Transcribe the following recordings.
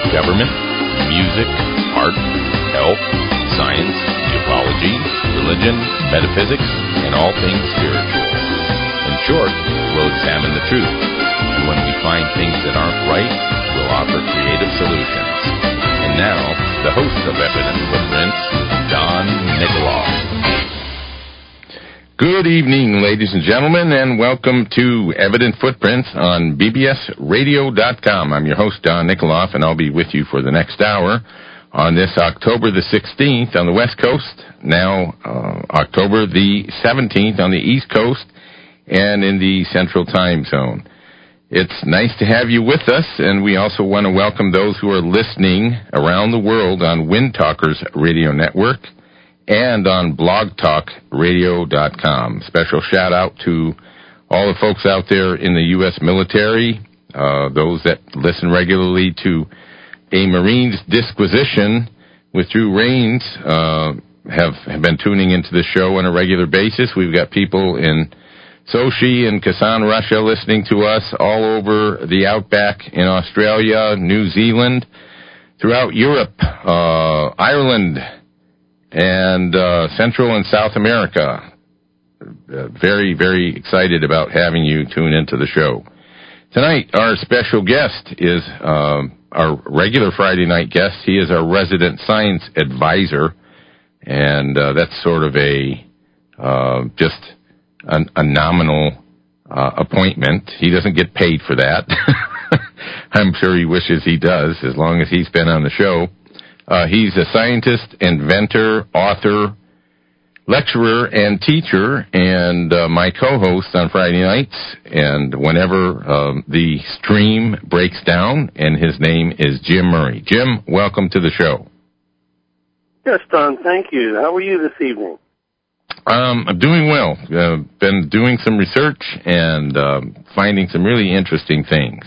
government, music, art, health, science, ufology, religion, metaphysics, and all things spiritual. In short, we'll examine the truth, and when we find things that aren't right, we'll offer creative solutions. And now, the host of Evident Footprints, Don Nikoloff. Good evening, ladies and gentlemen, and welcome to Evident Footprints on bbsradio.com. I'm your host, Don Nikoloff, and I'll be with you for the next hour on this October the 16th on the West Coast, now October the 17th on the East Coast, and in the Central Time Zone. It's nice to have you with us, and we also want to welcome those who are listening around the world on Wind Talkers Radio Network and on blogtalkradio.com. Special shout out to all the folks out there in the U.S. military, those that listen regularly to A Marine's Disquisition with Drew Rains, have been tuning into the show on a regular basis. We've got people in Sochi and Kazan, Russia, listening to us all over the outback in Australia, New Zealand, throughout Europe, Ireland, and Central and South America. Very, very excited about having you tune into the show. Tonight, our special guest is our regular Friday night guest. He is our resident science advisor, and that's sort of a nominal appointment. He doesn't get paid for that. I'm sure he wishes he does, as long as he's been on the show. He's a scientist, inventor, author, lecturer, and teacher, and my co-host on Friday nights, and whenever the stream breaks down, and his name is Jim Murray. Jim, welcome to the show. Yes, Don, thank you. How are you this evening? I'm doing well. Been doing some research and finding some really interesting things.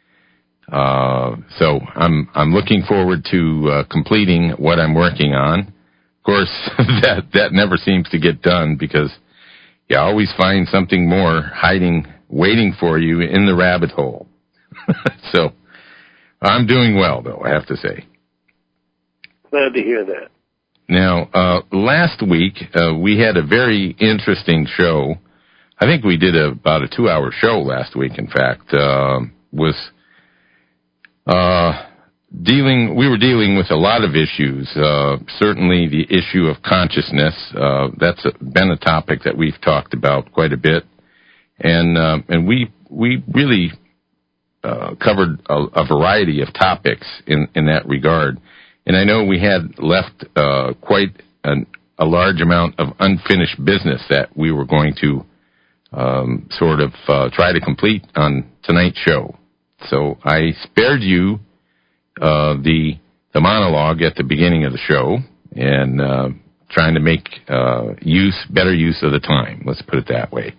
So I'm looking forward to completing what I'm working on. Of course, that never seems to get done because you always find something more hiding, waiting for you in the rabbit hole. So I'm doing well, though, I have to say. Glad to hear that. Now, last week, we had a very interesting show. I think we did about a 2-hour show last week, in fact, we were dealing with a lot of issues. Certainly the issue of consciousness, that's been a topic that we've talked about quite a bit. And we really covered a variety of topics in that regard. And I know we had left quite a large amount of unfinished business that we were going to try to complete on tonight's show. So I spared you the monologue at the beginning of the show and trying to make better use of the time. Let's put it that way.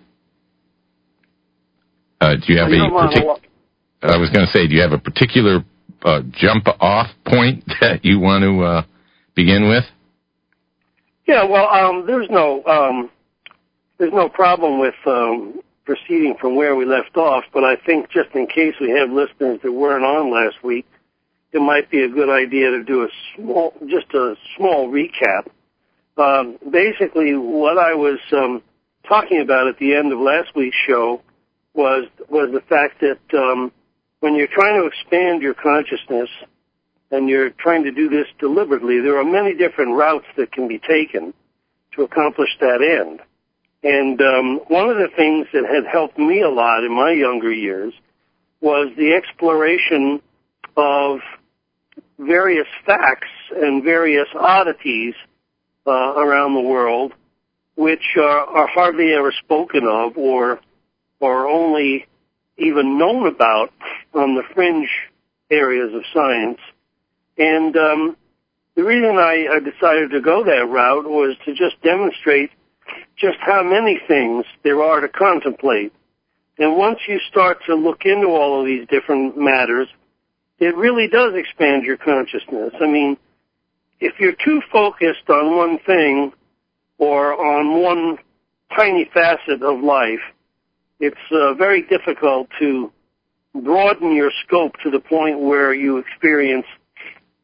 Do you have I was going to say, do you have a particular jump-off point that you want to begin with? Yeah, well, there's no problem with proceeding from where we left off, but I think just in case we have listeners that weren't on last week, it might be a good idea to do a small recap. Basically, what I was talking about at the end of last week's show was the fact that when you're trying to expand your consciousness and you're trying to do this deliberately, there are many different routes that can be taken to accomplish that end. And one of the things that had helped me a lot in my younger years was the exploration of various facts and various oddities around the world, which are hardly ever spoken of or only even known about on the fringe areas of science. And the reason I decided to go that route was to just demonstrate just how many things there are to contemplate. And once you start to look into all of these different matters, it really does expand your consciousness. I mean, if you're too focused on one thing or on one tiny facet of life, it's very difficult to broaden your scope to the point where you experience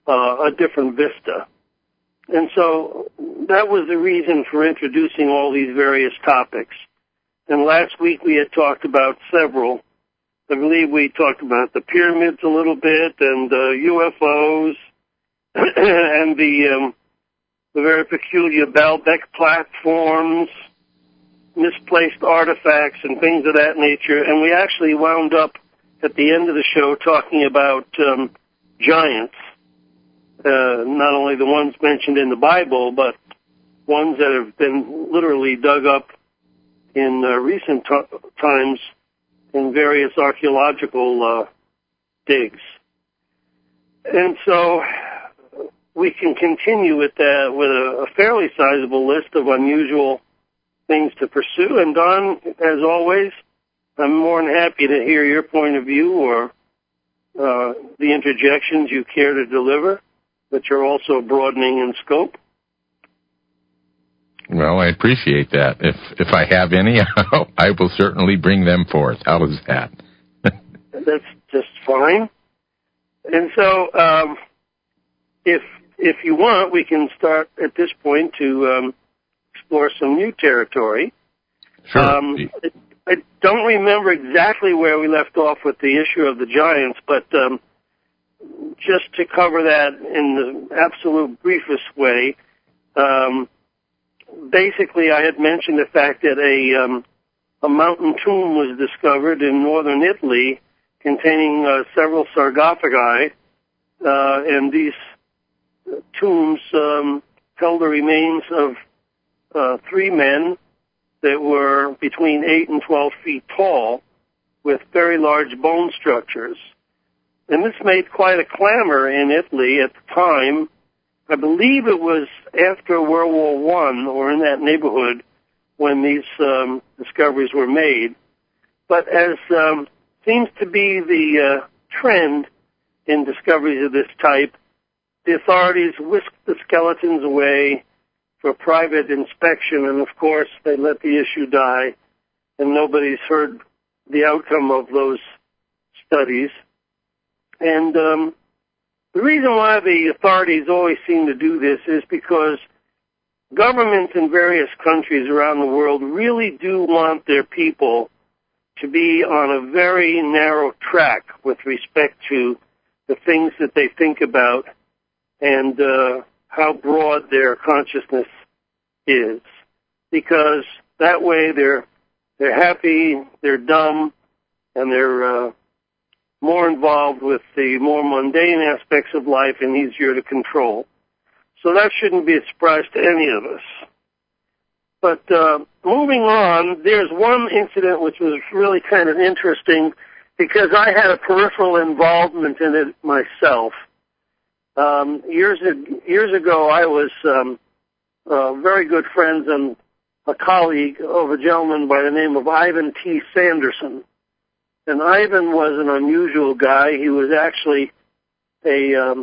a different vista. And so that was the reason for introducing all these various topics. And last week we had talked about several. I believe we talked about the pyramids a little bit and UFOs and the very peculiar Baalbek platforms, misplaced artifacts and things of that nature. And we actually wound up at the end of the show talking about giants, not only the ones mentioned in the Bible, but ones that have been literally dug up in recent times in various archaeological digs. And so we can continue with that with a fairly sizable list of unusual things to pursue. And Don, as always, I'm more than happy to hear your point of view or the interjections you care to deliver, which are also broadening in scope. Well, I appreciate that. If I have any, I will certainly bring them forth. How is that? That's just fine. And so, if you want, we can start at this point to explore some new territory. Sure. I don't remember exactly where we left off with the issue of the giants, but just to cover that in the absolute briefest way, basically I had mentioned the fact that a mountain tomb was discovered in northern Italy containing several sarcophagi, and these tombs held the remains of 3 men that were between 8 and 12 feet tall with very large bone structures. And this made quite a clamor in Italy at the time. I believe it was after World War I or in that neighborhood when these discoveries were made. But as seems to be the trend in discoveries of this type, the authorities whisked the skeletons away for private inspection, and of course they let the issue die, and nobody's heard the outcome of those studies. And the reason why the authorities always seem to do this is because governments in various countries around the world really do want their people to be on a very narrow track with respect to the things that they think about and how broad their consciousness is. Because that way they're happy, they're dumb, and they're more involved with the more mundane aspects of life and easier to control. So that shouldn't be a surprise to any of us. But moving on, there's one incident which was really kind of interesting because I had a peripheral involvement in it myself. Years ago, I was very good friends and a colleague of a gentleman by the name of Ivan T. Sanderson. And Ivan was an unusual guy. He was actually a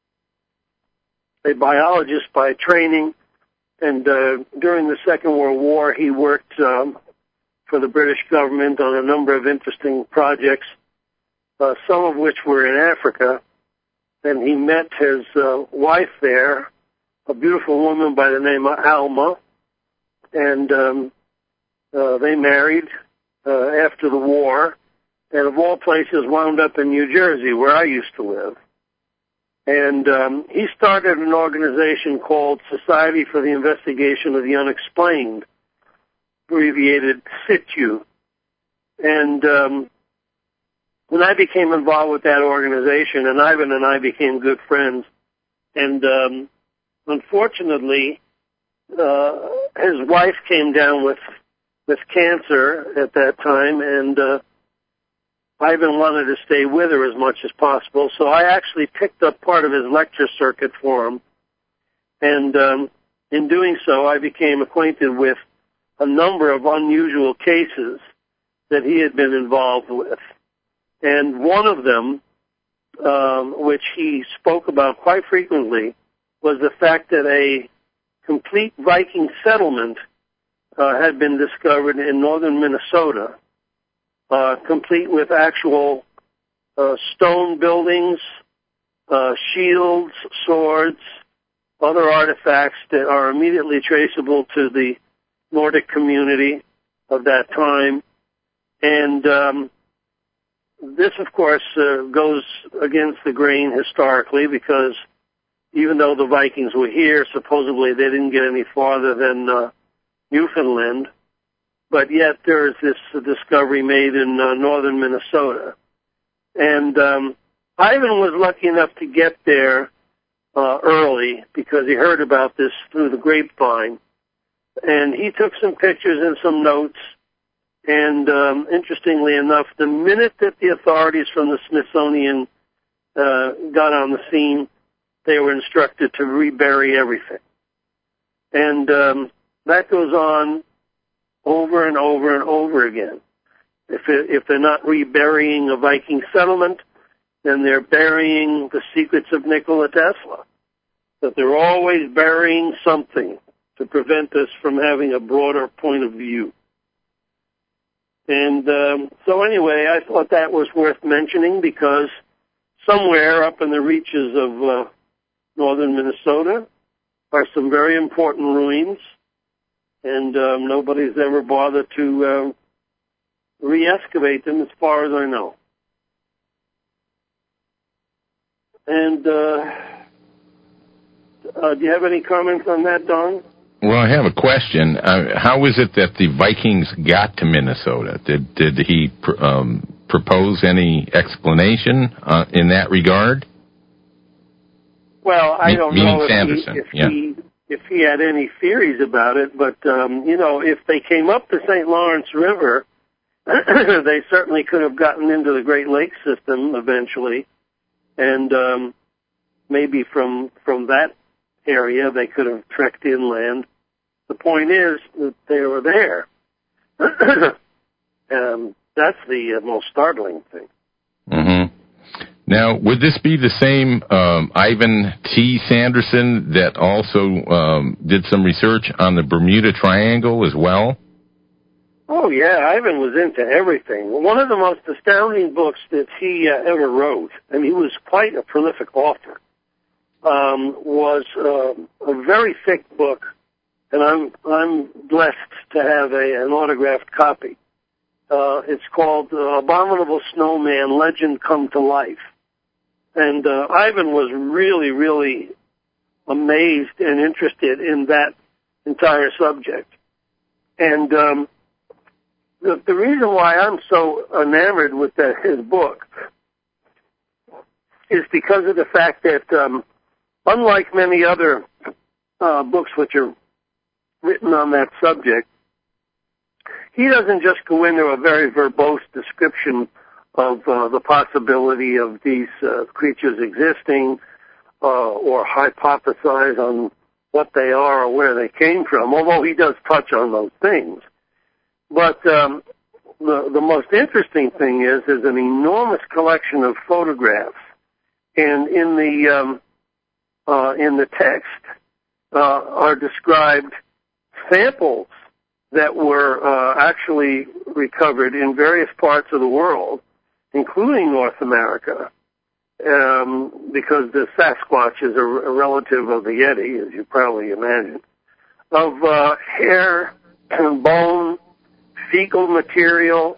biologist by training, and during the Second World War, he worked for the British government on a number of interesting projects, some of which were in Africa. And he met his wife there, a beautiful woman by the name of Alma, and they married after the war, and of all places wound up in New Jersey, where I used to live. And he started an organization called Society for the Investigation of the Unexplained, abbreviated SITU. And when I became involved with that organization, and Ivan and I became good friends, and unfortunately, his wife came down with cancer at that time, and Ivan wanted to stay with her as much as possible, so I actually picked up part of his lecture circuit for him. And in doing so, I became acquainted with a number of unusual cases that he had been involved with. And one of them, which he spoke about quite frequently, was the fact that a complete Viking settlement had been discovered in northern Minnesota, complete with actual stone buildings, shields, swords, other artifacts that are immediately traceable to the Nordic community of that time. And this, of course, goes against the grain historically, because even though the Vikings were here, supposedly they didn't get any farther than Newfoundland. But yet there is this discovery made in northern Minnesota. And Ivan was lucky enough to get there early because he heard about this through the grapevine. And he took some pictures and some notes. And interestingly enough, the minute that the authorities from the Smithsonian got on the scene, they were instructed to rebury everything. And that goes on over and over and over again. If they're not reburying a Viking settlement, then they're burying the secrets of Nikola Tesla. That they're always burying something to prevent us from having a broader point of view. And so anyway, I thought that was worth mentioning, because somewhere up in the reaches of northern Minnesota are some very important ruins, and nobody's ever bothered to re-excavate them as far as I know. And do you have any comments on that, Don? Well, I have a question. How is it that the Vikings got to Minnesota? Did he propose any explanation in that regard? Well, I don't know if he had any theories about it, but if they came up the St. Lawrence River, they certainly could have gotten into the Great Lakes system eventually, and maybe from that area they could have trekked inland. The point is that they were there. That's the most startling thing. Mm-hmm. Now, would this be the same Ivan T. Sanderson that also did some research on the Bermuda Triangle as well? Oh, yeah, Ivan was into everything. One of the most astounding books that he ever wrote, and he was quite a prolific author, was a very thick book, and I'm blessed to have an autographed copy. It's called Abominable Snowman, Legend Come to Life. And Ivan was really, really amazed and interested in that entire subject. And the reason why I'm so enamored with his book is because of the fact that unlike many other books which are written on that subject, he doesn't just go into a very verbose description of the possibility of these creatures existing or hypothesize on what they are or where they came from, although he does touch on those things. But the most interesting thing is there's an enormous collection of photographs, and in the text are described samples that were actually recovered in various parts of the world, including North America, because the Sasquatch is a relative of the Yeti, as you probably imagine, of hair and bone, fecal material,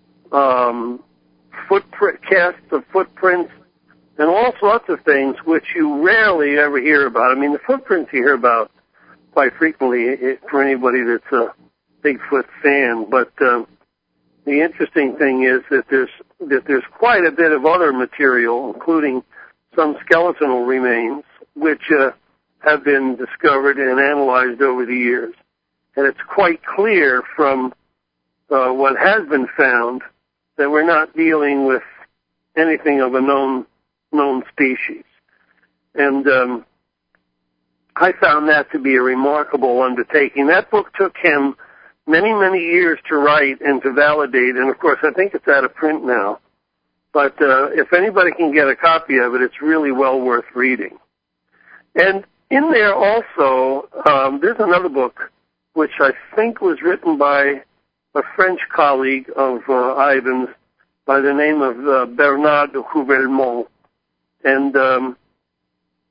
casts of footprints, and all sorts of things which you rarely ever hear about. I mean, the footprints you hear about quite frequently for anybody that's a Bigfoot fan, but the interesting thing is that there's quite a bit of other material, including some skeletal remains, which have been discovered and analyzed over the years. And it's quite clear from what has been found that we're not dealing with anything of a known species. And I found that to be a remarkable undertaking. That book took him many, many years to write and to validate, and of course I think it's out of print now. But if anybody can get a copy of it, it's really well worth reading. And in there also, there's another book which I think was written by a French colleague of Ivan's by the name of Bernard de Houvellemont. And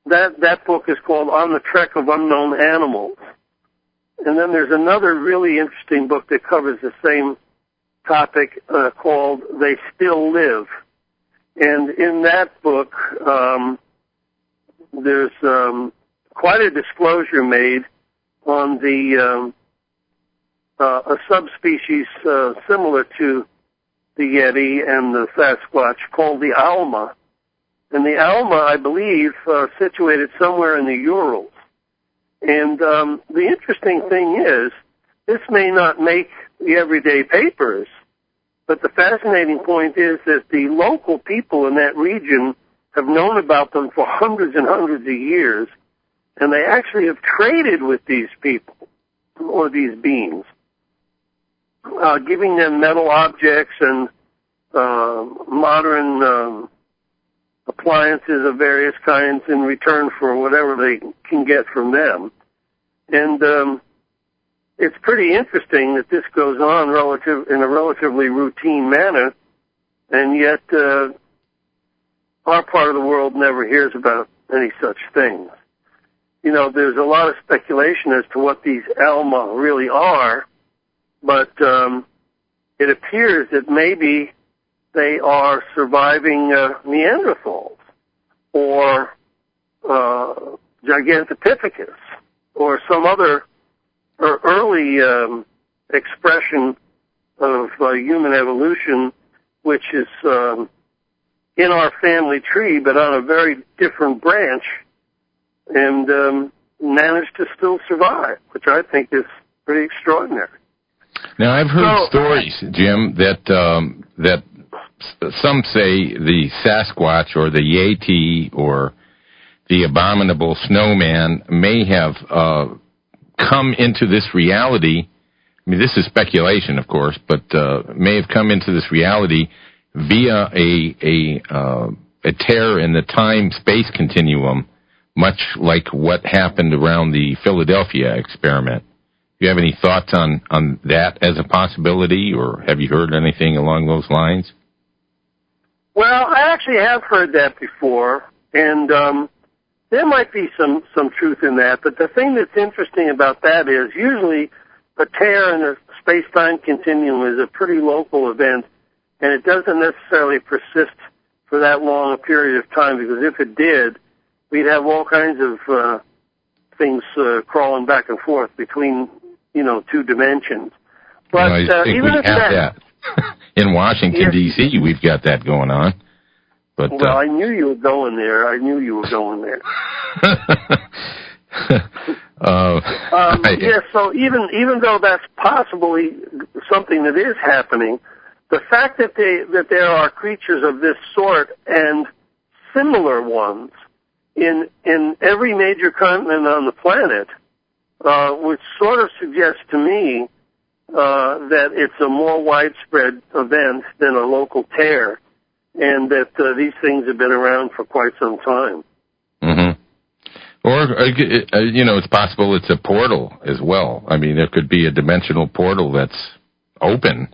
that book is called On the Trek of Unknown Animals. And then there's another really interesting book that covers the same topic called They Still Live. And in that book, there's quite a disclosure made on the a subspecies similar to the Yeti and the Sasquatch called the Alma. And the Alma, I believe, situated somewhere in the Urals. And the interesting thing is, this may not make the everyday papers, but the fascinating point is that the local people in that region have known about them for hundreds and hundreds of years, and they actually have traded with these people, or these beings, giving them metal objects and modern appliances of various kinds in return for whatever they can get from them. And it's pretty interesting that this goes on in a relatively routine manner, and yet our part of the world never hears about any such things. You know, there's a lot of speculation as to what these Alma really are, but it appears that maybe they are surviving Neanderthals or Gigantopithecus or some other early expression of human evolution, which is in our family tree, but on a very different branch, and managed to still survive, which I think is pretty extraordinary. Now, I've heard stories, Jim, that some say the Sasquatch or the Yeti or the abominable snowman may have come into this reality. I mean, this is speculation, of course, but may have come into this reality via a tear in the time-space continuum, much like what happened around the Philadelphia experiment. Do you have any thoughts on that as a possibility, or have you heard anything along those lines? Well, I actually have heard that before, and there might be some truth in that, but the thing that's interesting about that is usually a tear in the space-time continuum is a pretty local event, and it doesn't necessarily persist for that long a period of time, because if it did, we'd have all kinds of things crawling back and forth between, two dimensions. But I think even we if have that. In Washington, D.C., we've got that going on. But, well, I knew you were going there. So even though that's possibly something that is happening, the fact that there are creatures of this sort and similar ones in every major continent on the planet, which sort of suggests to me that it's a more widespread event than a local tear, and that these things have been around for quite some time. Mm-hmm. Or, it's possible it's a portal as well. I mean, there could be a dimensional portal that's open.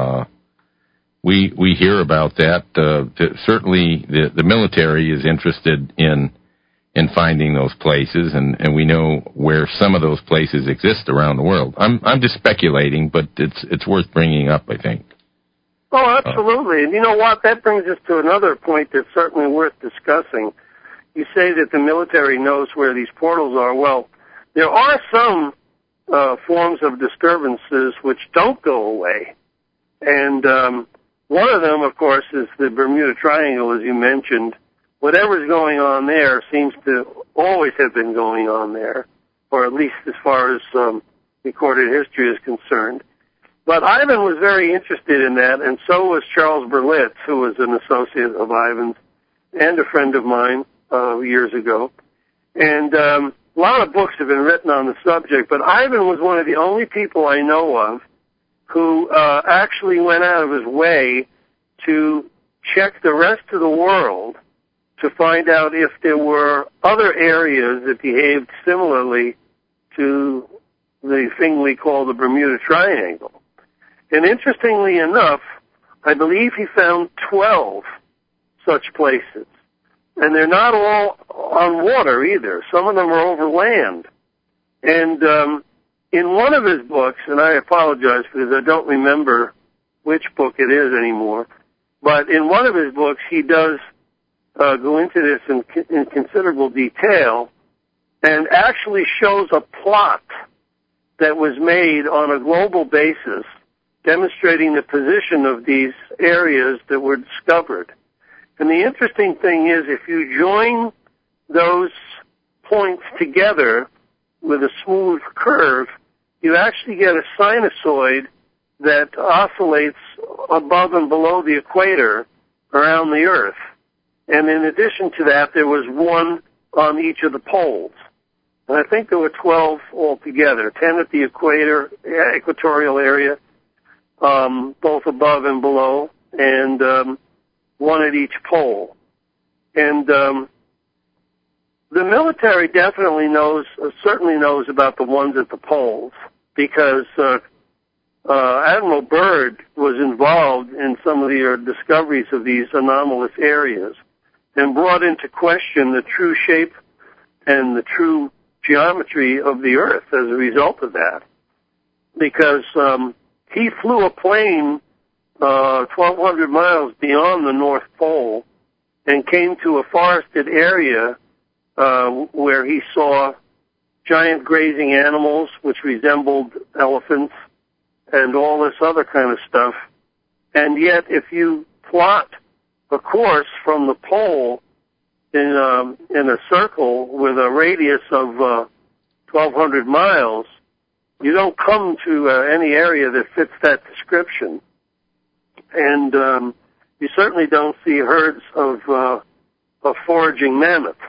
We hear about that. Certainly the military is interested in finding those places, and we know where some of those places exist around the world. I'm just speculating, but it's worth bringing up, I think. Oh, absolutely. And you know what? That brings us to another point that's certainly worth discussing. You say that the military knows where these portals are. Well, there are some forms of disturbances which don't go away. And one of them, of course, is the Bermuda Triangle, as you mentioned. Whatever's going on there seems to always have been going on there, or at least as far as recorded history is concerned. But Ivan was very interested in that, and so was Charles Berlitz, who was an associate of Ivan's and a friend of mine years ago. And a lot of books have been written on the subject, but Ivan was one of the only people I know of who actually went out of his way to check the rest of the world to find out if there were other areas that behaved similarly to the thing we call the Bermuda Triangle. And interestingly enough, I believe he found 12 such places. And they're not all on water either. Some of them are over land. And in one of his books, and I apologize because I don't remember which book it is anymore, but in one of his books he does go into this in considerable detail and actually shows a plot that was made on a global basis demonstrating the position of these areas that were discovered. And the interesting thing is if you join those points together with a smooth curve, you actually get a sinusoid that oscillates above and below the equator around the Earth. And in addition to that, there was one on each of the poles. And I think there were 12 altogether, 10 at the equatorial area, both above and below, and one at each pole. And the military definitely certainly knows about the ones at the poles, because Admiral Byrd was involved in some of the discoveries of these anomalous areas and brought into question the true shape and the true geometry of the Earth as a result of that. Because he flew a plane 1,200 miles beyond the North Pole and came to a forested area where he saw giant grazing animals which resembled elephants and all this other kind of stuff. And yet, if you plot a course from the pole in a circle with a radius of 1,200 miles, you don't come to any area that fits that description. And you certainly don't see herds of foraging mammoths.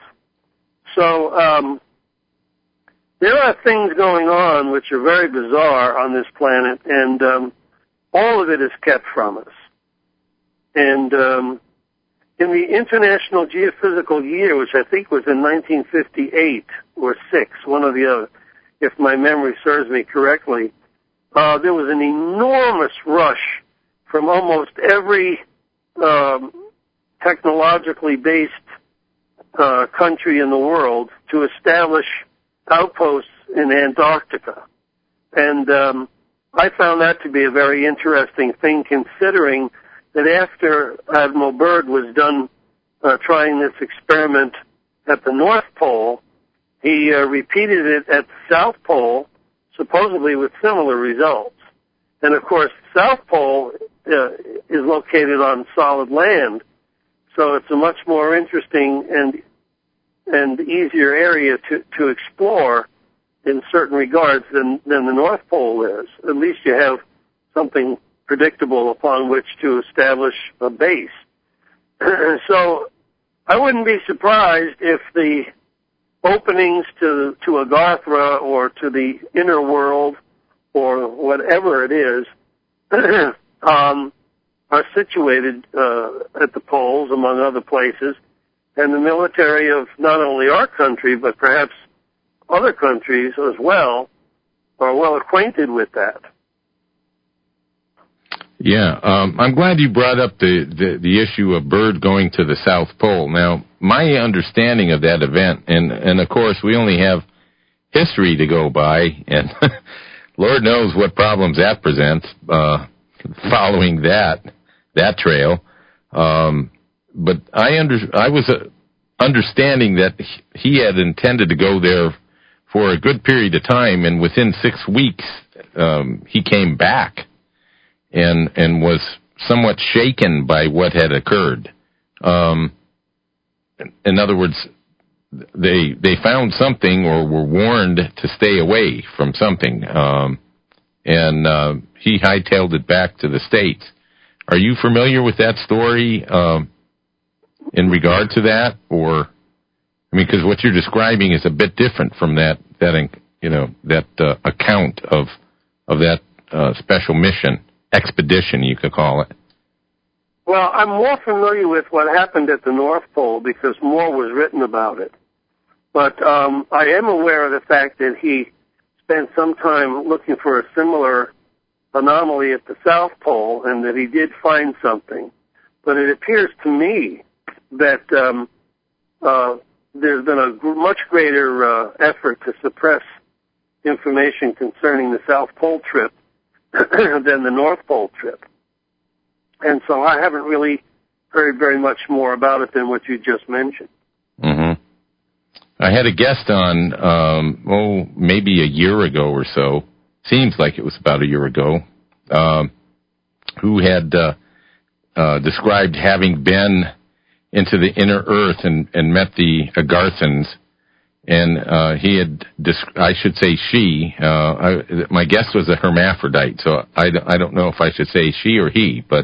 So there are things going on which are very bizarre on this planet, and all of it is kept from us. And in the International Geophysical Year, which I think was in 1958 or 6, one or the other, if my memory serves me correctly, there was an enormous rush from almost every technologically based country in the world to establish outposts in Antarctica. And I found that to be a very interesting thing, considering that after Admiral Byrd was done trying this experiment at the North Pole, he repeated it at the South Pole, supposedly with similar results. And of course, the South Pole is located on solid land, so it's a much more interesting and easier area to explore in certain regards than the North Pole is. At least you have something predictable upon which to establish a base. So I wouldn't be surprised if the openings to Agartha or to the inner world or whatever it is are situated at the poles, among other places, and the military of not only our country but perhaps other countries as well are well acquainted with that. Yeah, I'm glad you brought up the issue of Byrd going to the South Pole. Now, my understanding of that event, and of course we only have history to go by, and Lord knows what problems that presents following that trail. But I was understanding that he had intended to go there for a good period of time, and within 6 weeks he came back and was somewhat shaken by what had occurred. In other words, they found something or were warned to stay away from something, and he hightailed it back to the States. Are you familiar with that story in regard to that? Or, I mean, because what you're describing is a bit different from that account of that special mission, expedition, you could call it. Well, I'm more familiar with what happened at the North Pole because more was written about it. But I am aware of the fact that he spent some time looking for a similar anomaly at the South Pole and that he did find something. But it appears to me that there's been a much greater effort to suppress information concerning the South Pole trip than the North Pole trip. And so I haven't really heard very much more about it than what you just mentioned. Mm-hmm. I had a guest on, maybe a year ago or so, seems like it was about a year ago, who had described having been into the inner earth and met the Agarthans. And he had, I should say she, my guest was a hermaphrodite, so I don't know if I should say she or he, but...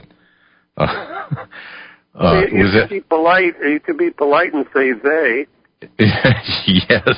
you could be polite. You could be polite and say they. Yes.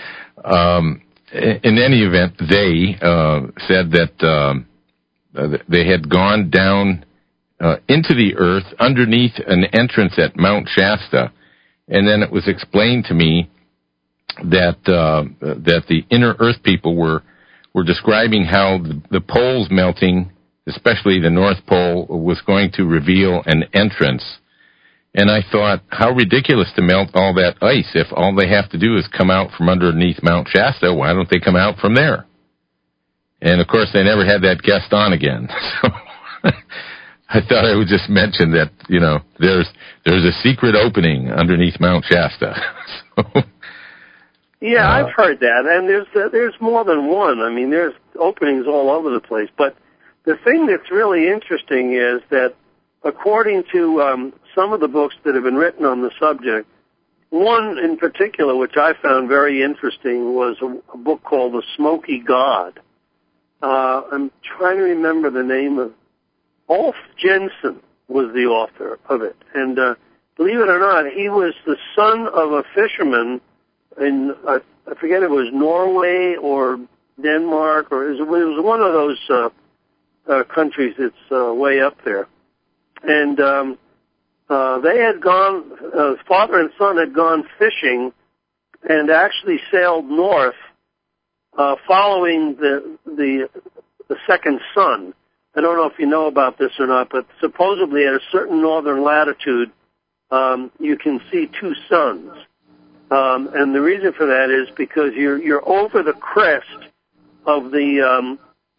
In any event, they said that they had gone down into the earth underneath an entrance at Mount Shasta, and then it was explained to me that the inner Earth people were describing how the poles melting, especially the North Pole, was going to reveal an entrance. And I thought, how ridiculous to melt all that ice. If all they have to do is come out from underneath Mount Shasta, why don't they come out from there? And, of course, they never had that guest on again. So I thought I would just mention that, there's a secret opening underneath Mount Shasta. Yeah, I've heard that, and there's more than one. I mean, there's openings all over the place. But the thing that's really interesting is that according to some of the books that have been written on the subject, one in particular, which I found very interesting, was a book called The Smoky God. I'm trying to remember the name of Ulf Jensen was the author of it. And believe it or not, he was the son of a fisherman in, I forget if it was Norway or Denmark, or it was one of those countries that's way up there. And they had gone, father and son had gone fishing and actually sailed north, following the second sun. I don't know if you know about this or not, but supposedly at a certain northern latitude, you can see two suns. And the reason for that is because you're over the crest of the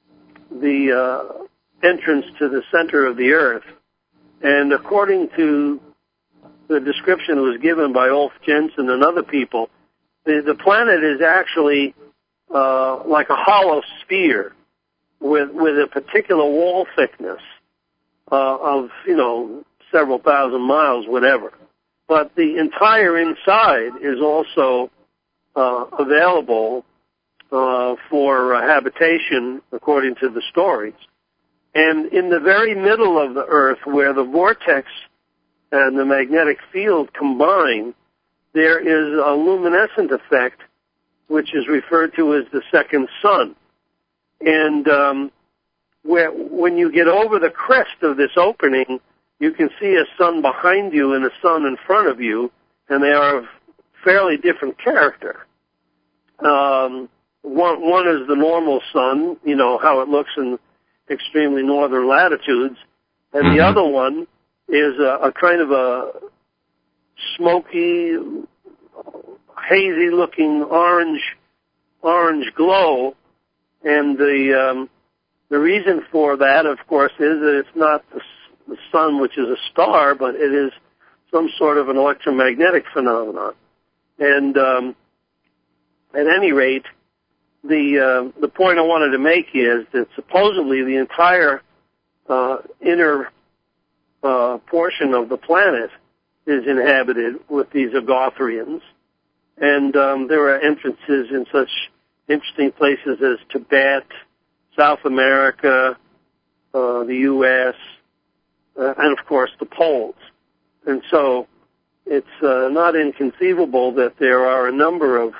entrance to the center of the earth. And according to the description that was given by Ulf Jensen and other people, the planet is actually like a hollow sphere with a particular wall thickness of several thousand miles, whatever. But the entire inside is also available for habitation, according to the stories. And in the very middle of the Earth, where the vortex and the magnetic field combine, there is a luminescent effect, which is referred to as the second sun. And when you get over the crest of this opening, you can see a sun behind you and a sun in front of you, and they are of fairly different character. One is the normal sun, how it looks in extremely northern latitudes, and the other one is a kind of a smoky, hazy-looking orange glow, and the reason for that, of course, is that it's not the sun, which is a star, but it is some sort of an electromagnetic phenomenon. And at any rate, the point I wanted to make is that supposedly the entire inner portion of the planet is inhabited with these Agartharians, and there are entrances in such interesting places as Tibet, South America, the U.S., and of course the poles. And so it's not inconceivable that there are a number of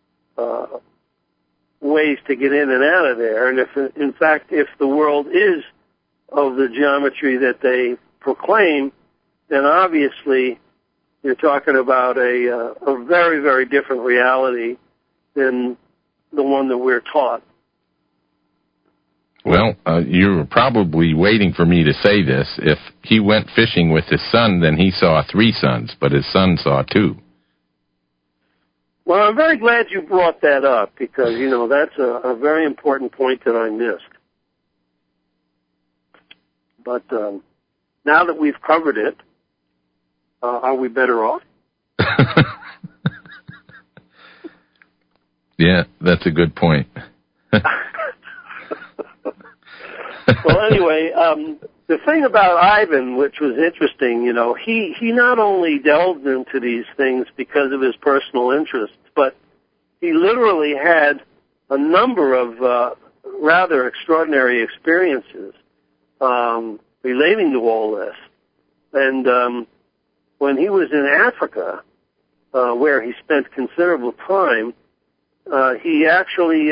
ways to get in and out of there. And if the world is of the geometry that they proclaim, then obviously you're talking about a very, very different reality than the one that we're taught. Well, you were probably waiting for me to say this. If he went fishing with his son, then he saw 3 suns, but his son saw 2. Well, I'm very glad you brought that up because, that's a very important point that I missed. But now that we've covered it, are we better off? Yeah, that's a good point. Well, anyway, the thing about Ivan, which was interesting, he not only delved into these things because of his personal interests, but he literally had a number of rather extraordinary experiences relating to all this. And when he was in Africa, where he spent considerable time, he actually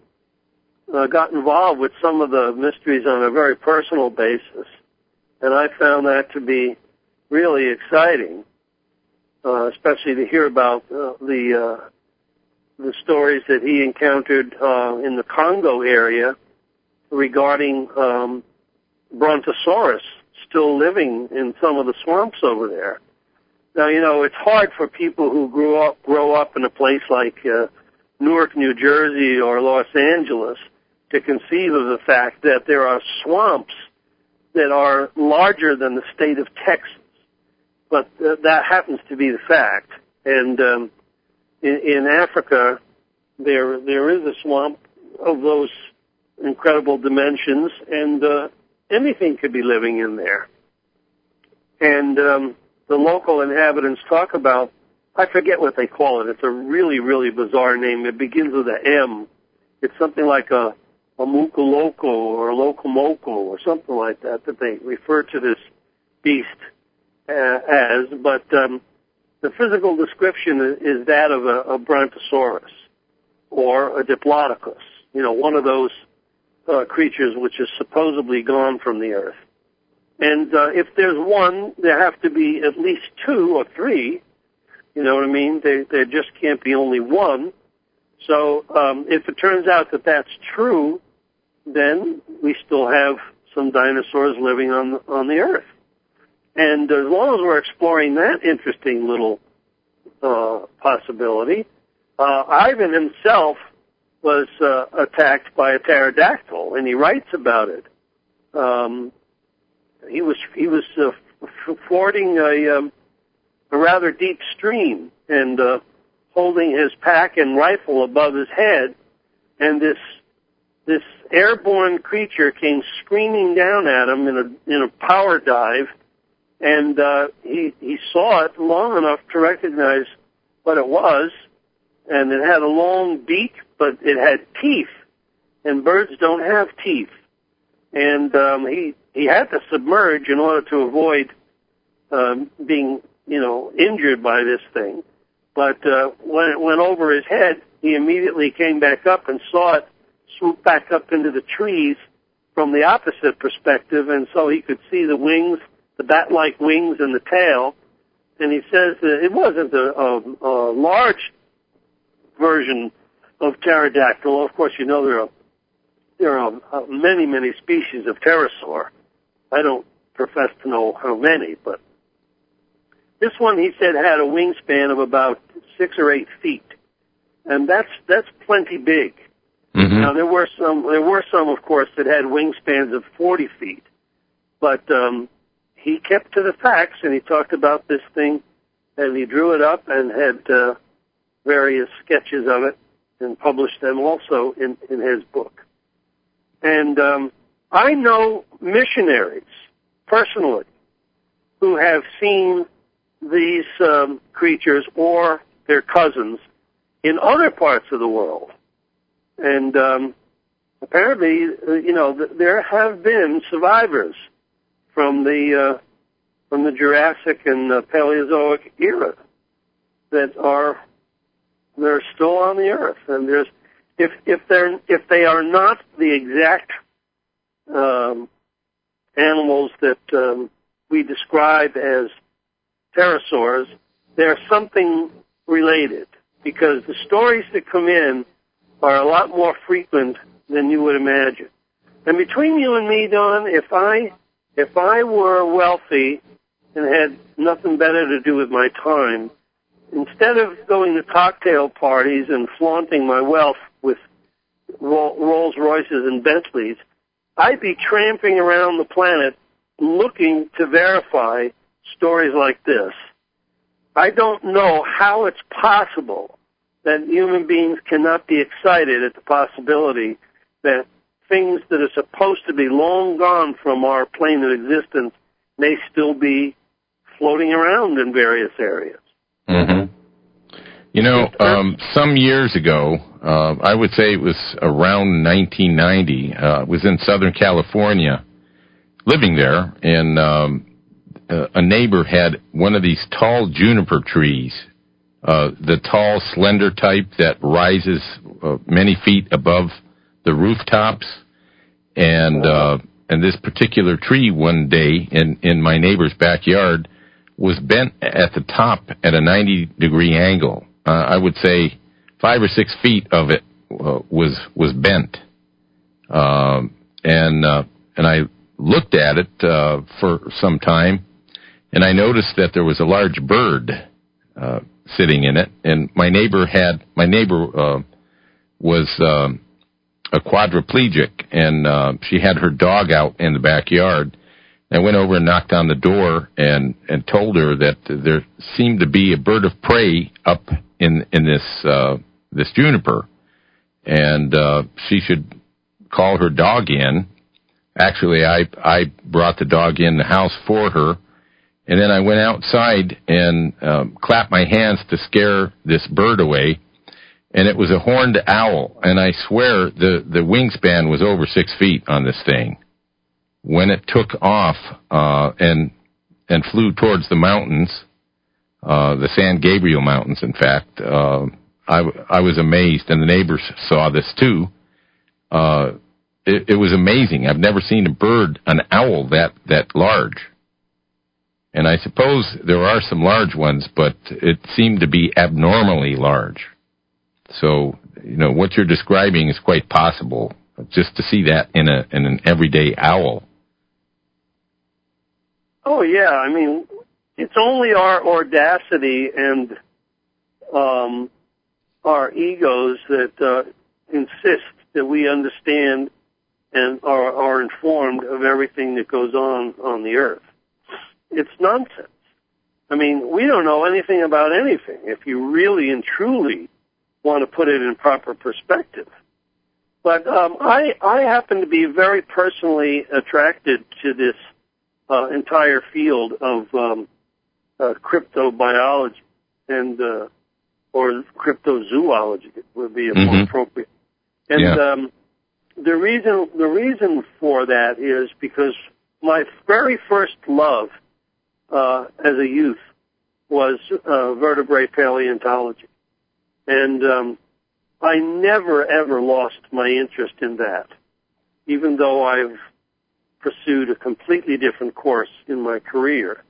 got involved with some of the mysteries on a very personal basis, and I found that to be really exciting, especially to hear about the stories that he encountered in the Congo area regarding Brontosaurus still living in some of the swamps over there. Now, it's hard for people who grow up in a place like Newark, New Jersey, or Los Angeles to conceive of the fact that there are swamps that are larger than the state of Texas. But that happens to be the fact. And in Africa, there is a swamp of those incredible dimensions, and anything could be living in there. And the local inhabitants talk about, I forget what they call it. It's a really, really bizarre name. It begins with an M. It's something like a mukoloko or a lokomoko or something like that they refer to this beast as. But the physical description is that of a Brontosaurus or a Diplodocus, one of those creatures which is supposedly gone from the earth. And if there's one, there have to be at least two or three. You know what I mean? There just can't be only one. So if it turns out that that's true, then we still have some dinosaurs living on the earth. And as long as we're exploring that interesting little possibility, Ivan himself was attacked by a pterodactyl, and he writes about it. He was fording a rather deep stream and holding his pack and rifle above his head, and this airborne creature came screaming down at him in a power dive, and he saw it long enough to recognize what it was, and it had a long beak, but it had teeth, and birds don't have teeth, and he had to submerge in order to avoid being injured by this thing. But when it went over his head, he immediately came back up and saw it swoop back up into the trees from the opposite perspective, and so he could see the wings, the bat-like wings and the tail. And he says that it wasn't a large version of pterodactyl. Of course, there are many, many species of pterosaur. I don't profess to know how many, but this one, he said, had a wingspan of about 6 or 8 feet, and that's plenty big. Mm-hmm. Now there were some, of course, that had wingspans of 40 feet, but he kept to the facts, and he talked about this thing, and he drew it up and had various sketches of it, and published them also in his book. And I know missionaries personally who have seen these creatures or their cousins in other parts of the world. And apparently, there have been survivors from the Jurassic and Paleozoic era they're still on the earth. And if they are not the exact animals that we describe as pterosaurs, they're something related, because the stories that come in are a lot more frequent than you would imagine. And between you and me, Don, if I were wealthy and had nothing better to do with my time, instead of going to cocktail parties and flaunting my wealth with Rolls Royces and Bentleys, I'd be tramping around the planet looking to verify stories like this. I don't know how it's possible that human beings cannot be excited at the possibility that things that are supposed to be long gone from our plane of existence may still be floating around in various areas. Mm-hmm. You know, some years ago, I would say it was around 1990, I was in Southern California, living there, and a neighbor had one of these tall juniper trees, the tall, slender type that rises many feet above the rooftops, and this particular tree one day in my neighbor's backyard was bent at the top at a 90-degree angle. I would say 5 or 6 feet of it was bent, and I looked at it for some time, and I noticed that there was a large bird sitting in it. And my neighbor was a quadriplegic, and she had her dog out in the backyard. I went over and knocked on the door and told her that there seemed to be a bird of prey up in this juniper, and she should call her dog in. Actually, I brought the dog in the house for her, and then I went outside and clapped my hands to scare this bird away, and it was a horned owl, and I swear the wingspan was over 6 feet on this thing. When it took off and flew towards the mountains, the San Gabriel Mountains, in fact, I was amazed, and the neighbors saw this too. It was amazing. I've never seen an owl that large. And I suppose there are some large ones, but it seemed to be abnormally large. So, what you're describing is quite possible, just to see that in an everyday owl. Oh, yeah. I mean, it's only our audacity and our egos that insist that we understand and are informed of everything that goes on the earth. It's nonsense. I mean, we don't know anything about anything if you really and truly want to put it in proper perspective. But I happen to be very personally attracted to this entire field of cryptobiology and or cryptozoology would be more appropriate. And the reason for that is because my very first love as a youth was vertebrate paleontology, and I never ever lost my interest in that, even though I've pursued a completely different course in my career.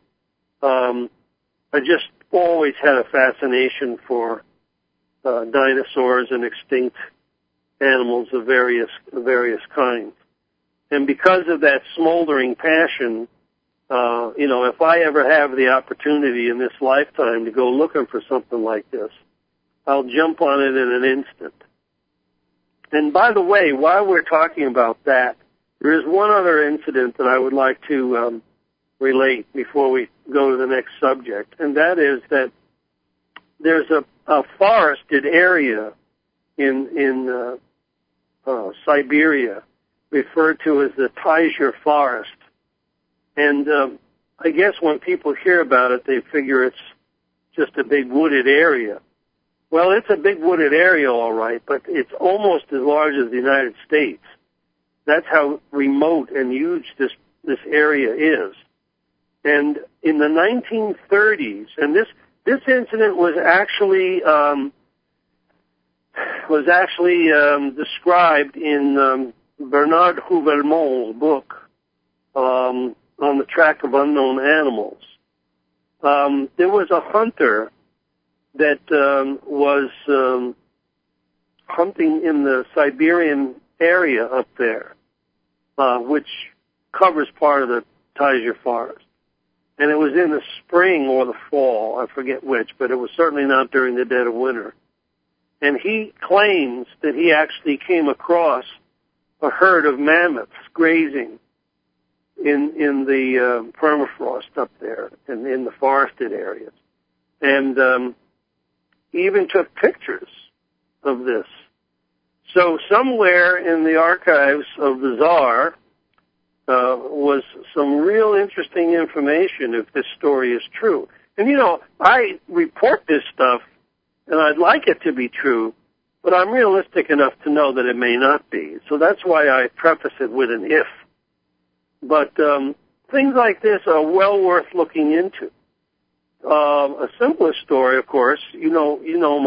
I just always had a fascination for dinosaurs and extinct animals of various kinds. And because of that smoldering passion, if I ever have the opportunity in this lifetime to go looking for something like this, I'll jump on it in an instant. And by the way, while we're talking about that, there is one other incident that I would like to relate before we go to the next subject, and that is that there's a forested area in Siberia referred to as the Taizhir Forest. And I guess when people hear about it, they figure it's just a big wooded area. Well, it's a big wooded area, all right, but it's almost as large as the United States. That's how remote and huge this area is. And in the 1930s, and this incident was actually described in Bernard Houvelmont's book On the Track of Unknown Animals. There was a hunter that was hunting in the Siberian area up there, which covers part of the Taizhir Forest. and it was in the spring or the fall, I forget which, but it was certainly not during the dead of winter. And he claims that he actually came across a herd of mammoths grazing in the permafrost up there and in the forested areas. And he even took pictures of this. So somewhere in the archives of the Tsar was some real interesting information if this story is true. And, you know, I report this stuff, and I'd like it to be true, but I'm realistic enough to know that it may not be. So that's why I preface it with an if. But things like this are well worth looking into. A simpler story, of course, you know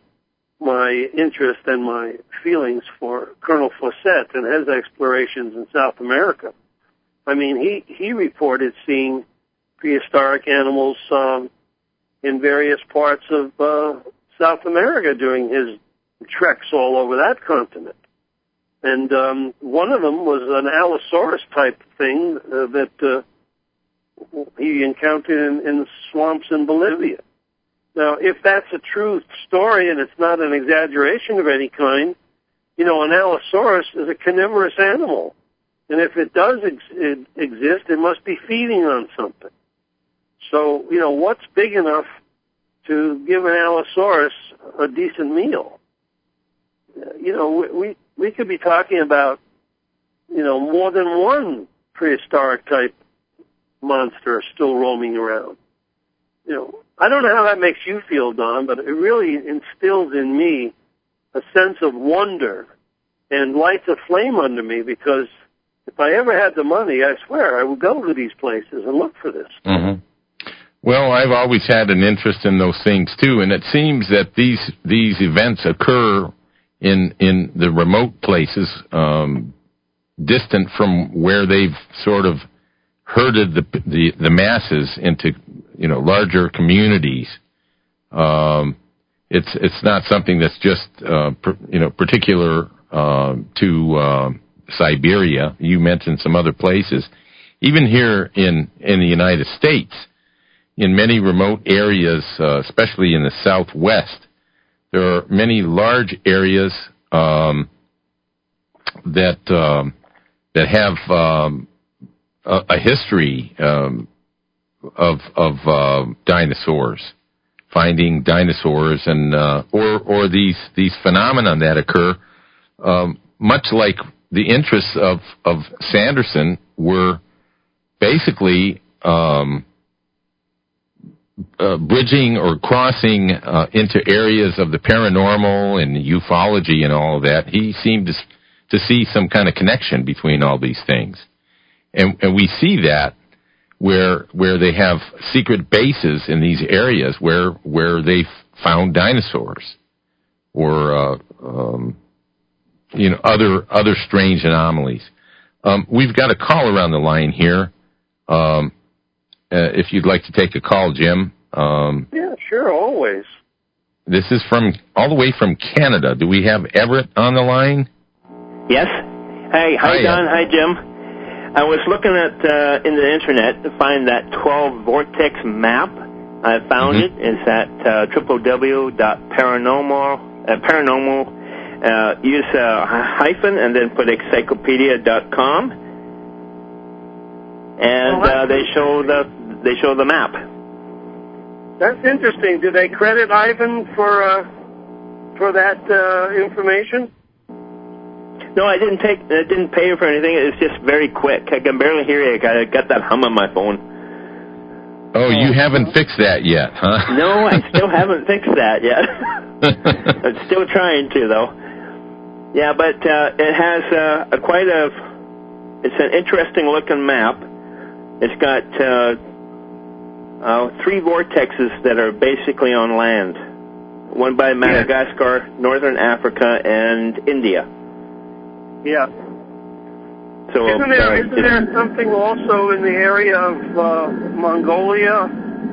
my interest and my feelings for Colonel Fawcett and his explorations in South America. I mean, he reported seeing prehistoric animals in various parts of South America during his treks all over that continent. And one of them was an Allosaurus-type thing that he encountered in the swamps in Bolivia. Now, if that's a true story and it's not an exaggeration of any kind, you know, an Allosaurus is a carnivorous animal. And if it does exist, it must be feeding on something. So, you know, what's big enough to give an Allosaurus a decent meal? You know, we could be talking about, you know, more than one prehistoric type monster still roaming around. You know, I don't know how that makes you feel, Don, but it really instills in me a sense of wonder and lights a flame under me, because if I ever had the money, I swear I would go to these places and look for this. Mm-hmm. Well, I've always had an interest in those things too, and it seems that these events occur in the remote places, distant from where they've sort of herded the masses into, you know, larger communities. It's not something that's just particular to Siberia. You mentioned some other places. Even here in the United States, in many remote areas, especially in the Southwest, there are many large areas that have a history of dinosaurs, finding dinosaurs, and or these phenomena that occur, much like the interests of Sanderson were basically bridging or crossing into areas of the paranormal and ufology and all of that. He seemed to see some kind of connection between all these things. And we see that where they have secret bases in these areas where they've found dinosaurs or other strange anomalies. We've got a caller on the line here. If you'd like to take a call, Jim. Yeah, sure, always. This is all the way from Canada. Do we have Everett on the line? Yes. Hey, hi Don, hi Jim. I was looking at in the internet to find that 12 vortex map. I found it. It's at www.paranormal. Use hyphen and then put encyclopedia.com, and they show the map. That's interesting. Do they credit Ivan for that information? No, I didn't pay for anything. It's just very quick. I can barely hear you. I got that hum on my phone. Oh, you haven't fixed that yet, huh? No, I still haven't fixed that yet. I'm still trying to, though. Yeah, but it has it's an interesting looking map. It's got 3 vortexes that are basically on land. One by Madagascar, Northern Africa, and India. Yeah. So isn't there something also in the area of Mongolia?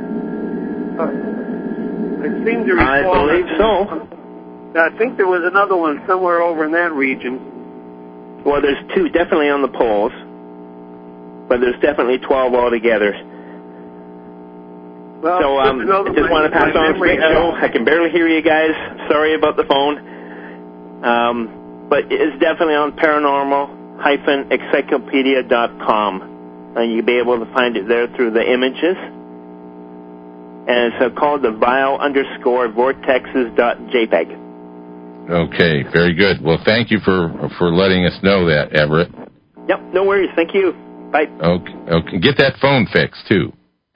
I seem to recall. I believe so. I think there was another one somewhere over in that region. Well, there's 2 definitely on the poles, but there's definitely 12 altogether. Well, so I just want to pass on a great show. I can barely hear you guys. Sorry about the phone. But it's definitely on paranormal-encyclopedia.com. And you'll be able to find it there through the images. And it's called the vile_vortexes.jpg. Okay, very good. Well, thank you for letting us know that, Everett. Yep, no worries. Thank you. Bye. Okay. Get that phone fixed, too.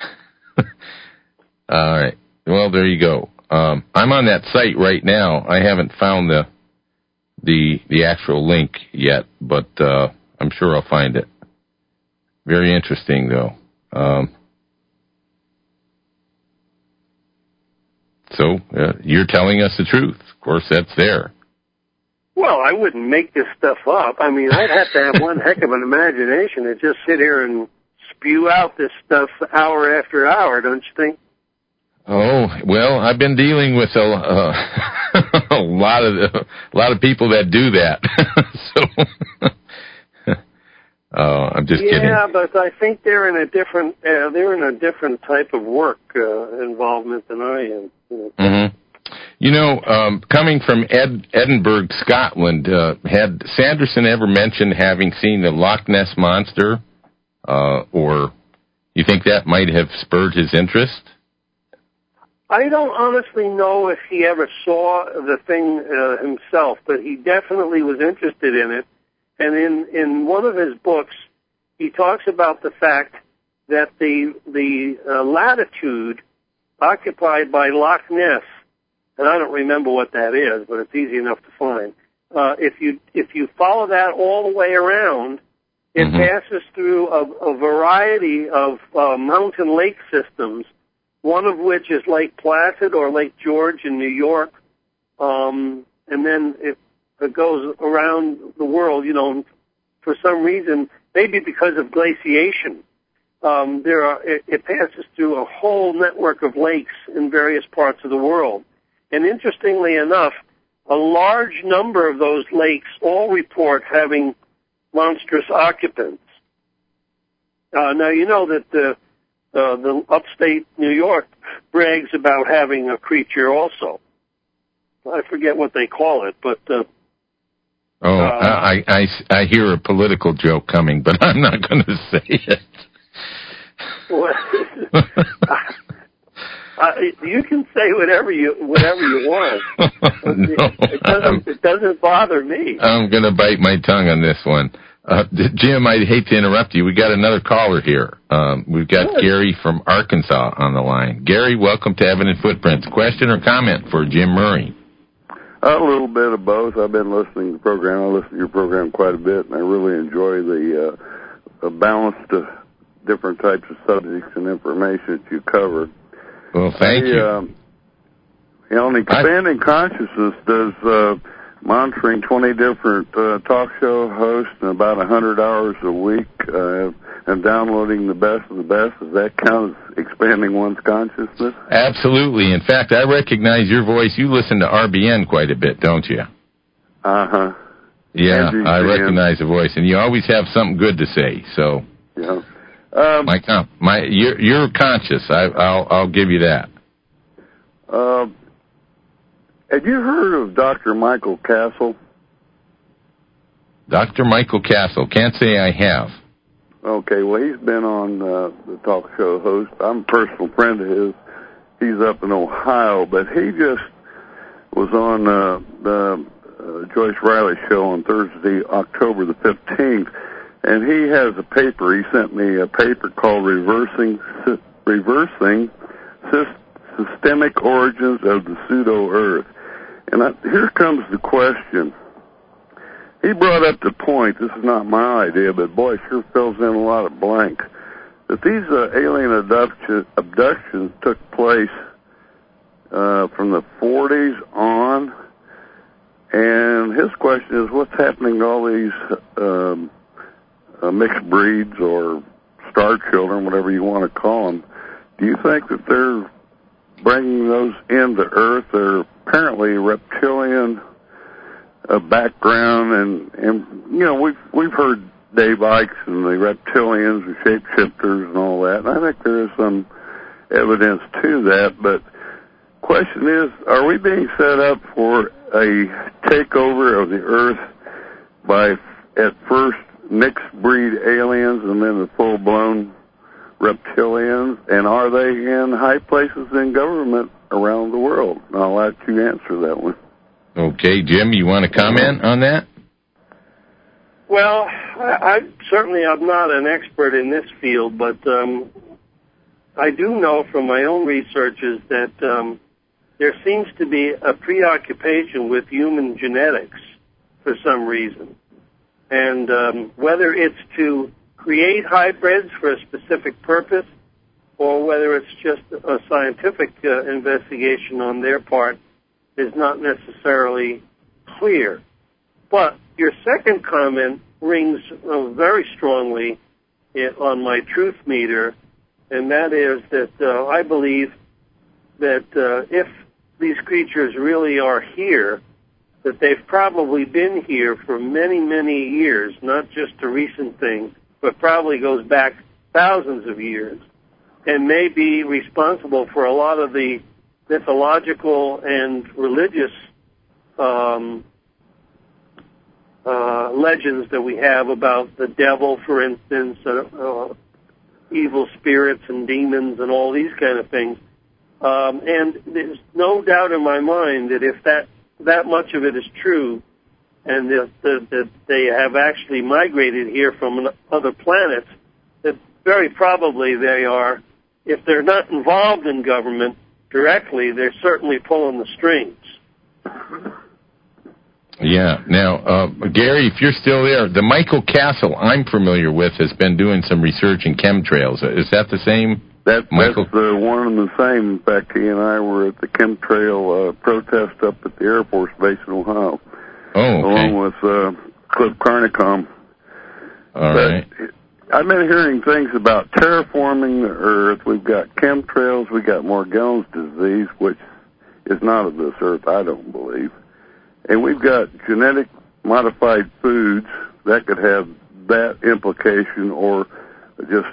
All right. Well, there you go. I'm on that site right now. I haven't found the actual link yet, but I'm sure I'll find it. Very interesting, though. So you're telling us the truth. Of course, that's there. Well, I wouldn't make this stuff up. I mean, I'd have to have one heck of an imagination to just sit here and spew out this stuff hour after hour, don't you think? Oh, well, I've been dealing with a lot of people that do that. So I'm just kidding. Yeah, but I think they're in a different type of work involvement than I am. Mm-hmm. You know, coming from Edinburgh, Scotland, had Sanderson ever mentioned having seen the Loch Ness Monster, or you think that might have spurred his interest? I don't honestly know if he ever saw the thing himself, but he definitely was interested in it. And in one of his books, he talks about the fact that the latitude occupied by Loch Ness, and I don't remember what that is, but it's easy enough to find. If you follow that all the way around, it passes through a variety of mountain lake systems, one of which is Lake Placid or Lake George in New York, and then it goes around the world, you know, for some reason, maybe because of glaciation. It passes through a whole network of lakes in various parts of the world. And interestingly enough, a large number of those lakes all report having monstrous occupants. Now, you know that the upstate New York brags about having a creature also. I forget what they call it, but... I hear a political joke coming, but I'm not going to say it. Well, you can say whatever you want. No, it doesn't bother me. I'm going to bite my tongue on this one. Jim, I hate to interrupt you. We got another caller here. We've got Gary from Arkansas on the line. Gary, welcome to Evident Footprints. Question or comment for Jim Murray? A little bit of both. I've been listening to the program. I listen to your program quite a bit, and I really enjoy the balanced different types of subjects and information that you cover. Well, thank you. On Expanding Consciousness, does monitoring 20 different talk show hosts and about 100 hours a week and downloading the best of the best, does that count as expanding one's consciousness? Absolutely. In fact, I recognize your voice. You listen to RBN quite a bit, don't you? Uh-huh. Yeah, I recognize the voice, and you always have something good to say. So, yeah. You're conscious. I'll give you that. Have you heard of Dr. Michael Castle? Dr. Michael Castle. Can't say I have. Okay, well, he's been on the talk show host. I'm a personal friend of his. He's up in Ohio, but he just was on the Joyce Riley show on Thursday, October the 15th, and he has a paper. He sent me a paper called Reversing Systemic Origins of the Pseudo-Earth. And here comes the question. He brought up the point, this is not my idea, but boy, it sure fills in a lot of blanks, that these alien abductions took place from the 40s on, and his question is, what's happening to all these mixed breeds or star children, whatever you want to call them? Do you think that they're bringing those into Earth? They're apparently reptilian background, and you know, we've heard Dave Ikes and the reptilians and shapeshifters and all that, and I think there is some evidence to that. But question is, are we being set up for a takeover of the Earth by, at first, mixed breed aliens and then the full-blown reptilians? And are they in high places in government around the world? I'll let you answer that one. Okay, Jim, you want to comment on that? Well, I'm not an expert in this field, but I do know from my own researches that there seems to be a preoccupation with human genetics for some reason. And whether it's to create hybrids for a specific purpose or whether it's just a scientific investigation on their part is not necessarily clear. But your second comment rings very strongly on my truth meter, and that is that I believe that if these creatures really are here, that they've probably been here for many, many years, not just a recent thing, but probably goes back thousands of years, and may be responsible for a lot of the mythological and religious legends that we have about the devil, for instance, evil spirits and demons and all these kind of things. And there's no doubt in my mind that if that much of it is true, and that they have actually migrated here from other planets, that very probably they are, if they're not involved in government directly, they're certainly pulling the strings. Yeah. Now, Gary, if you're still there, the Michael Castle I'm familiar with has been doing some research in chemtrails. Is that the same? That's one and the same. In fact, he and I were at the chemtrail protest up at the Air Force Base in Ohio. Oh, okay. Along with Cliff Carnicom. All right. I've been hearing things about terraforming the Earth. We've got chemtrails. We've got Morgellons disease, which is not of this Earth, I don't believe. And we've got genetic modified foods that could have that implication, or just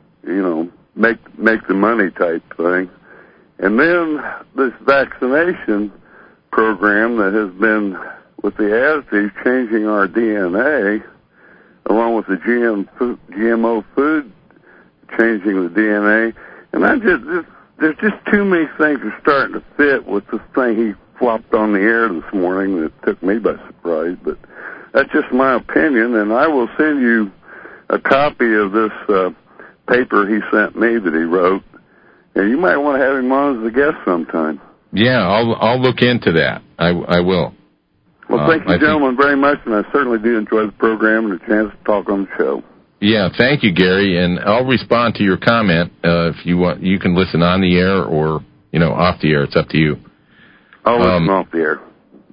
make the money type thing. And then this vaccination program that has been with the additives changing our DNA, along with the GMO food changing the DNA. And there's just too many things are starting to fit with this thing he flopped on the air this morning that took me by surprise. But that's just my opinion, and I will send you a copy of this paper he sent me that he wrote, and you might want to have him on as a guest sometime. Yeah, I'll look into that. I will. Well, thank you, gentlemen, very much, and I certainly do enjoy the program and the chance to talk on the show. Yeah, thank you, Gary, and I'll respond to your comment. If you want, you can listen on the air or, off the air. It's up to you. I'll listen off the air.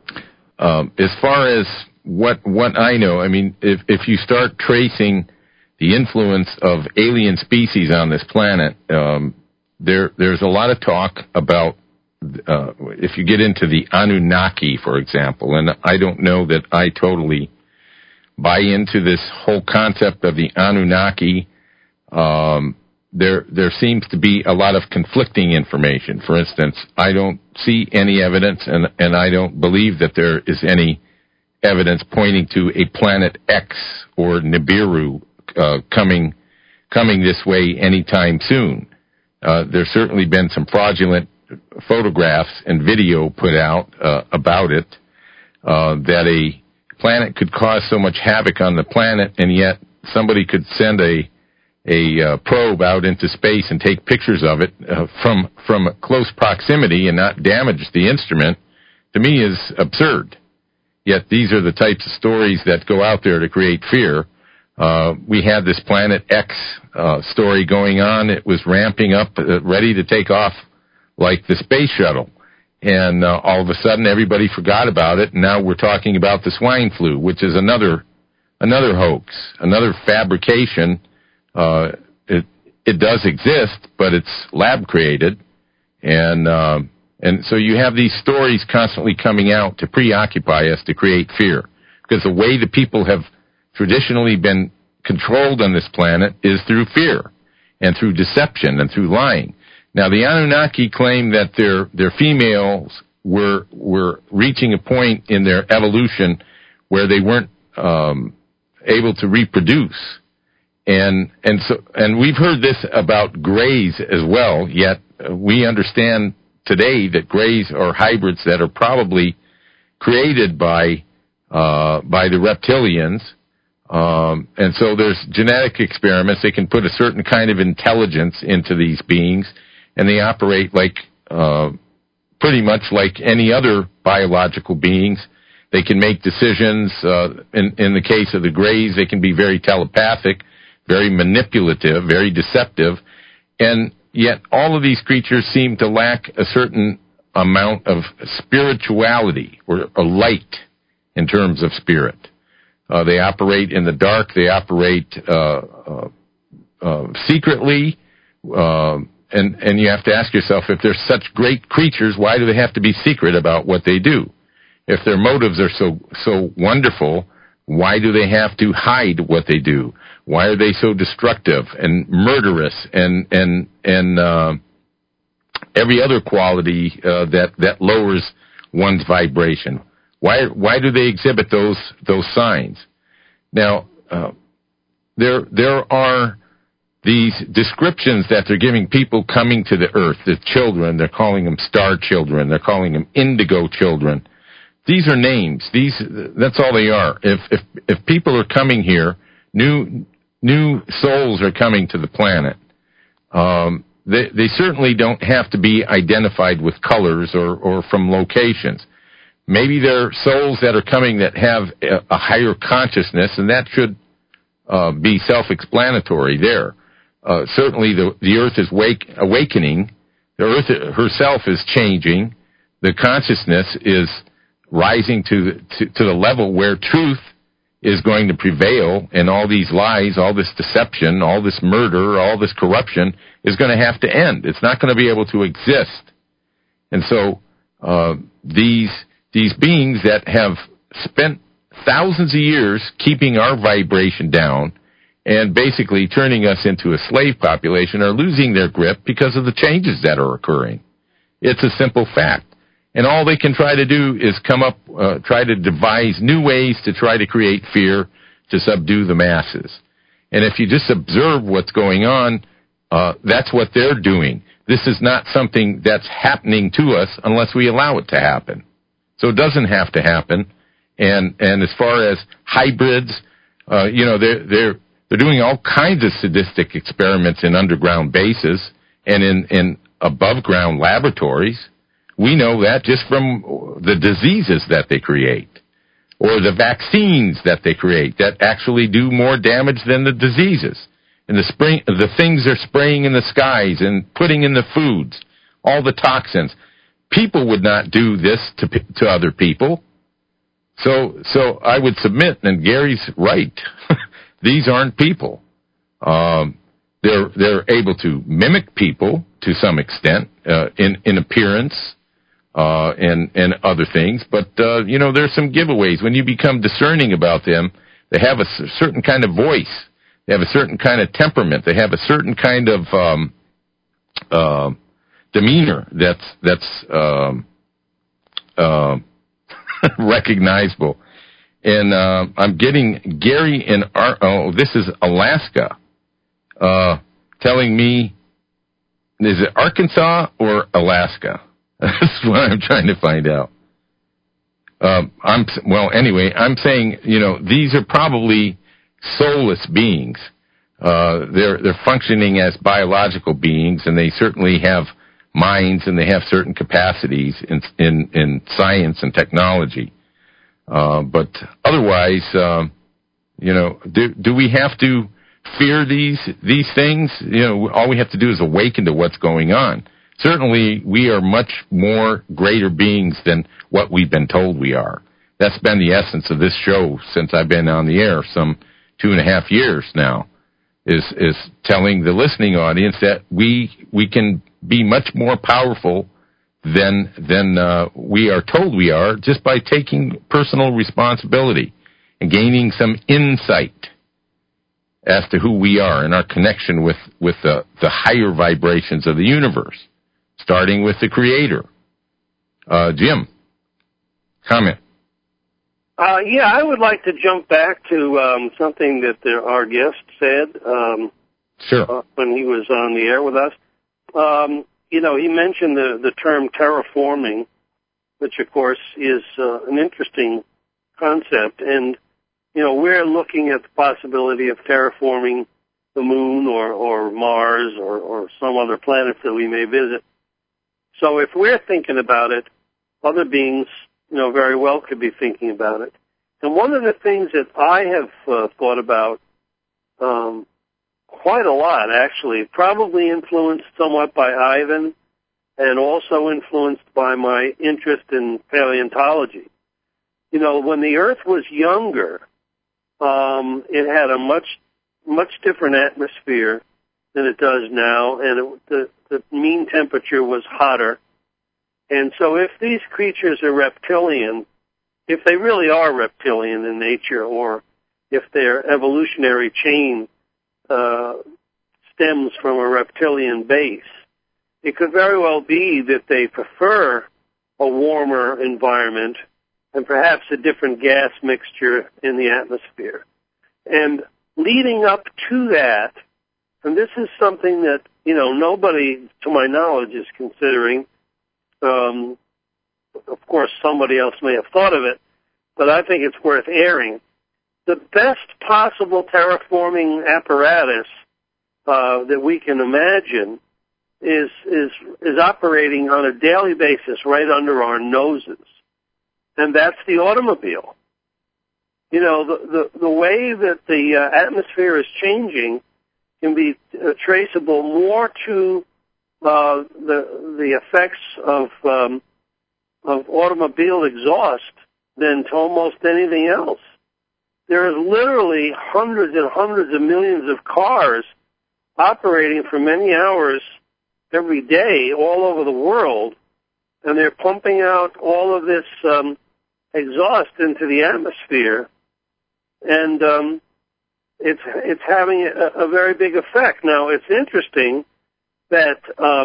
As far as what I know, I mean, if you start tracing the influence of alien species on this planet, there's a lot of talk about if you get into the Anunnaki, for example, and I don't know that I totally buy into this whole concept of the Anunnaki. There seems to be a lot of conflicting information. For instance, I don't see any evidence, and I don't believe that there is any evidence pointing to a Planet X or Nibiru coming this way anytime soon. There's certainly been some fraudulent photographs and video put out about it, that a planet could cause so much havoc on the planet, and yet somebody could send a probe out into space and take pictures of it from close proximity and not damage the instrument, to me is absurd. Yet these are the types of stories that go out there to create fear. We had this Planet X story going on. It was ramping up, ready to take off like the space shuttle. And all of a sudden everybody forgot about it, and now we're talking about the swine flu, which is another hoax, another fabrication. It does exist, but it's lab created, and so you have these stories constantly coming out to preoccupy us, to create fear, because the way the people have traditionally been controlled on this planet is through fear and through deception and through lying. Now, the Anunnaki claim that their females were reaching a point in their evolution where they weren't able to reproduce, and we've heard this about greys as well. Yet we understand today that greys are hybrids that are probably created by the reptilians, and so there's genetic experiments. They can put a certain kind of intelligence into these beings, and they operate like pretty much like any other biological beings. They can make decisions. In the case of the greys, they can be very telepathic, very manipulative, very deceptive, and yet all of these creatures seem to lack a certain amount of spirituality or light in terms of spirit. They operate in the dark. They operate secretly, and you have to ask yourself, if they're such great creatures, why do they have to be secret about what they do? If their motives are so wonderful, why do they have to hide what they do? Why are they so destructive and murderous and every other quality that lowers one's vibration? Why do they exhibit those signs? Now, there are these descriptions that they're giving people coming to the earth, the children. They're calling them star children. They're calling them indigo children. These are names. That's all they are. If people are coming here, new souls are coming to the planet. They certainly don't have to be identified with colors or from locations. Maybe they're souls that are coming that have a higher consciousness, and that should be self-explanatory there. Certainly the earth is awakening. The earth herself is changing. The consciousness is rising to the level where truth is going to prevail, and all these lies, all this deception, all this murder, all this corruption is going to have to end. It's not going to be able to exist. And so these beings that have spent thousands of years keeping our vibration down and basically turning us into a slave population are losing their grip because of the changes that are occurring. It's a simple fact. And all they can try to do is try to devise new ways to try to create fear to subdue the masses. And if you just observe what's going on, that's what they're doing. This is not something that's happening to us unless we allow it to happen. So it doesn't have to happen. And as far as hybrids, they're doing all kinds of sadistic experiments in underground bases and in above ground laboratories. We know that just from the diseases that they create, or the vaccines that they create that actually do more damage than the diseases. And the things they're spraying in the skies and putting in the foods, all the toxins. People would not do this to other people. So I would submit, and Gary's right. These aren't people. They're able to mimic people to some extent in appearance. And other things, but there's some giveaways. When you become discerning about them, they have a certain kind of voice, they have a certain kind of temperament, they have a certain kind of demeanor that's recognizable. And I'm getting Gary in this is Alaska, telling me, is it Arkansas or Alaska? That's what I'm trying to find out. I'm saying, these are probably soulless beings. They're functioning as biological beings, and they certainly have minds, and they have certain capacities in science and technology. But otherwise, do we have to fear these things? All we have to do is awaken to what's going on. Certainly, we are much more greater beings than what we've been told we are. That's been the essence of this show since I've been on the air, some 2.5 years now, is telling the listening audience that we can be much more powerful than we are told we are, just by taking personal responsibility and gaining some insight. as to who we are and our connection with the higher vibrations of the universe, starting with the Creator. Jim, comment. I would like to jump back to something that our guest said Sure. When he was on the air with us. He mentioned the term terraforming, which, of course, is an interesting concept. And, we're looking at the possibility of terraforming the moon or Mars or some other planet that we may visit. So if we're thinking about it, other beings, very well could be thinking about it. And one of the things that I have thought about quite a lot, actually, probably influenced somewhat by Ivan and also influenced by my interest in paleontology. When the Earth was younger, it had a much different atmosphere than it does now, and the mean temperature was hotter. And so if these creatures are reptilian, if they really are reptilian in nature, or if their evolutionary chain stems from a reptilian base, it could very well be that they prefer a warmer environment and perhaps a different gas mixture in the atmosphere. And leading up to that, and this is something that, nobody, to my knowledge, is considering. Of course, somebody else may have thought of it, but I think it's worth airing. The best possible terraforming apparatus that we can imagine is operating on a daily basis right under our noses, and that's the automobile. The way that the atmosphere is changing can be traceable more to the effects of automobile exhaust than to almost anything else. There are literally hundreds and hundreds of millions of cars operating for many hours every day all over the world, and they're pumping out all of this exhaust into the atmosphere, and it's having a very big effect. Now, it's interesting that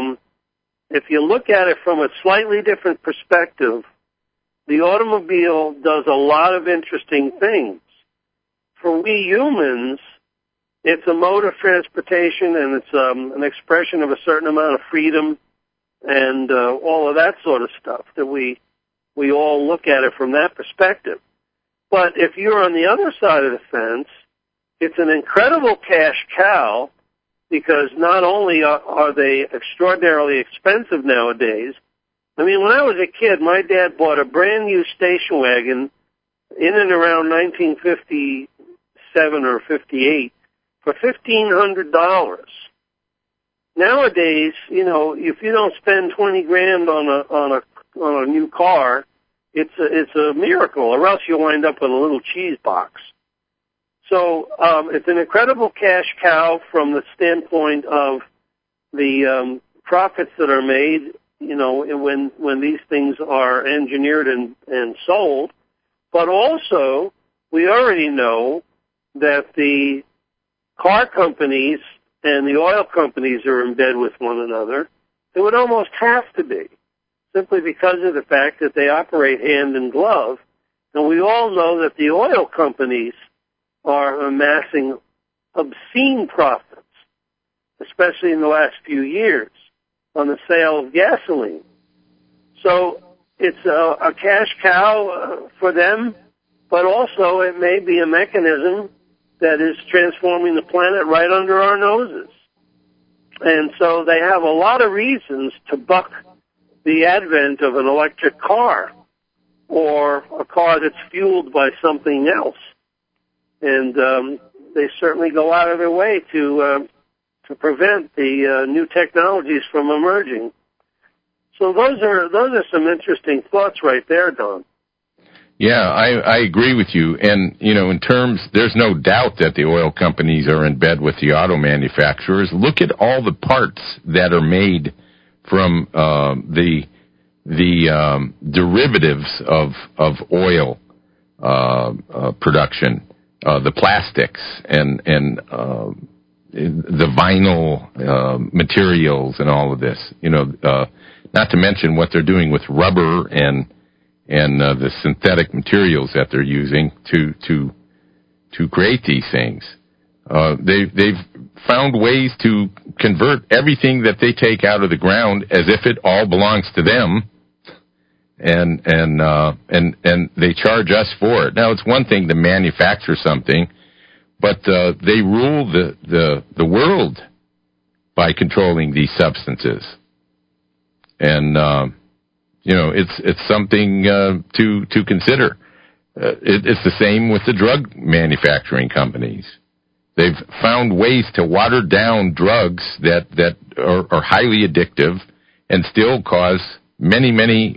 if you look at it from a slightly different perspective, the automobile does a lot of interesting things. For we humans, it's a mode of transportation, and it's an expression of a certain amount of freedom and all of that sort of stuff, that we all look at it from that perspective. But if you're on the other side of the fence, it's an incredible cash cow, because not only are they extraordinarily expensive nowadays. I mean, when I was a kid, my dad bought a brand new station wagon in and around 1957 or 58 for $1,500. Nowadays, if you don't spend $20,000 on a new car, it's a miracle, or else you'll wind up with a little cheese box. So it's an incredible cash cow from the standpoint of the profits that are made, when these things are engineered and sold. But also, we already know that the car companies and the oil companies are in bed with one another. It would almost have to be, simply because of the fact that they operate hand in glove. And we all know that the oil companies are amassing obscene profits, especially in the last few years, on the sale of gasoline. So it's a cash cow for them, but also it may be a mechanism that is transforming the planet right under our noses. And so they have a lot of reasons to buck the advent of an electric car or a car that's fueled by something else. And they certainly go out of their way to prevent the new technologies from emerging. So those are some interesting thoughts right there, Don. Yeah, I agree with you. And, in terms, there's no doubt that the oil companies are in bed with the auto manufacturers. Look at all the parts that are made from the derivatives of oil production. the plastics and the vinyl materials and all of this. Not to mention what they're doing with rubber and the synthetic materials that they're using to create these things. They've found ways to convert everything that they take out of the ground as if it all belongs to them, and they charge us for it. Now, it's one thing to manufacture something, but they rule the world by controlling these substances, and it's something to consider. It's the same with the drug manufacturing companies. They've found ways to water down drugs that are highly addictive and still cause many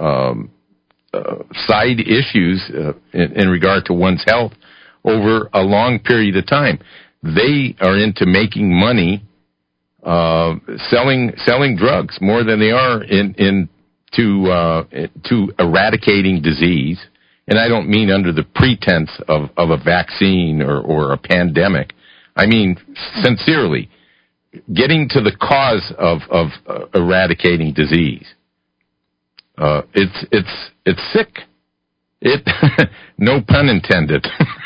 side issues in regard to one's health over a long period of time. They are into making money selling drugs more than they are to eradicating disease. And I don't mean under the pretense of a vaccine or a pandemic. I mean, sincerely, getting to the cause of eradicating disease. It's sick. No pun intended.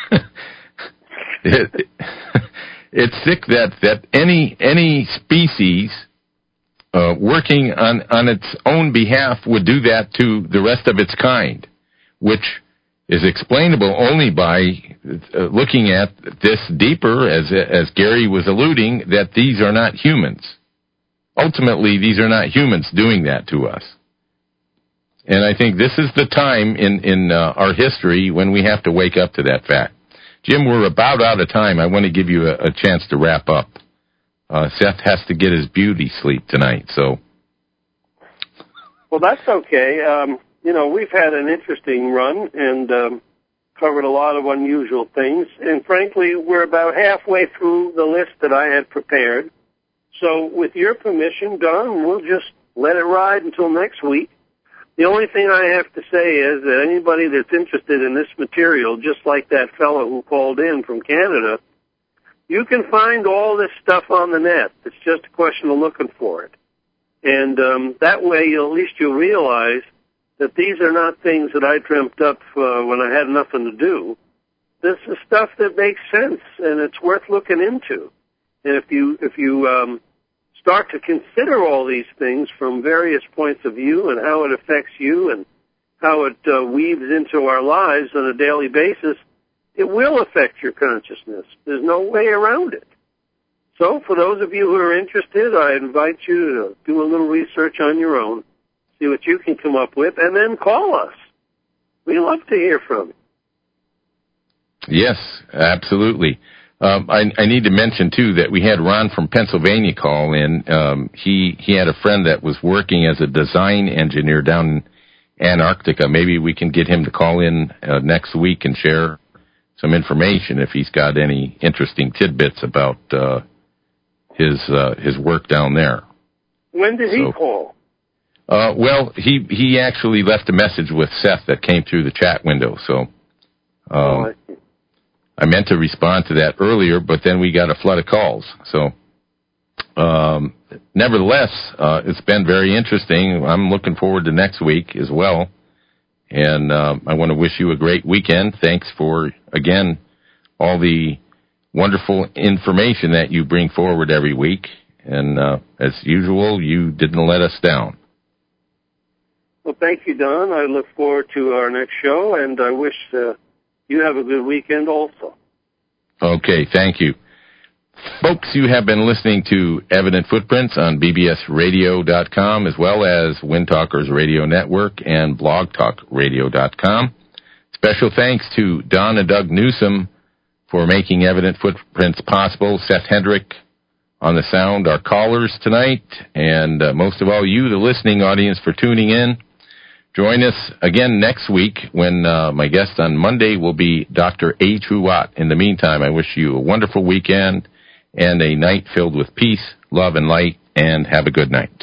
It's sick that any species working on its own behalf would do that to the rest of its kind, which is explainable only by looking at this deeper, as Gary was alluding, that these are not humans. Ultimately, these are not humans doing that to us. And I think this is the time in our history when we have to wake up to that fact. Jim, we're about out of time. I want to give you a chance to wrap up. Seth has to get his beauty sleep tonight, so. Well, that's okay. We've had an interesting run and covered a lot of unusual things. And frankly, we're about halfway through the list that I had prepared. So with your permission, Don, we'll just let it ride until next week. The only thing I have to say is that anybody that's interested in this material, just like that fellow who called in from Canada, you can find all this stuff on the net. It's just a question of looking for it. And that way, at least you'll realize that these are not things that I dreamt up when I had nothing to do. This is stuff that makes sense, and it's worth looking into. And if you start to consider all these things from various points of view and how it affects you and how it weaves into our lives on a daily basis, it will affect your consciousness. There's no way around it. So for those of you who are interested, I invite you to do a little research on your own, see what you can come up with, and then call us. We love to hear from you. Yes, absolutely. I need to mention, too, that we had Ron from Pennsylvania call in. He had a friend that was working as a design engineer down in Antarctica. Maybe we can get him to call in next week and share some information if he's got any interesting tidbits about his work down there. When did he call? Well, he actually left a message with Seth that came through the chat window, so I meant to respond to that earlier, but then we got a flood of calls. So, nevertheless, it's been very interesting. I'm looking forward to next week as well. And I want to wish you a great weekend. Thanks for, again, all the wonderful information that you bring forward every week. And as usual, you didn't let us down. Well, thank you, Don. I look forward to our next show, and I wish you have a good weekend also. Okay, thank you. Folks, you have been listening to Evident Footprints on bbsradio.com as well as Wind Talkers Radio Network and blogtalkradio.com. Special thanks to Don and Doug Newsom for making Evident Footprints possible. Seth Hendrick on the sound, our callers tonight, and most of all, you, the listening audience, for tuning in. Join us again next week when my guest on Monday will be Dr. A. Truwatt. In the meantime, I wish you a wonderful weekend and a night filled with peace, love, and light, and have a good night.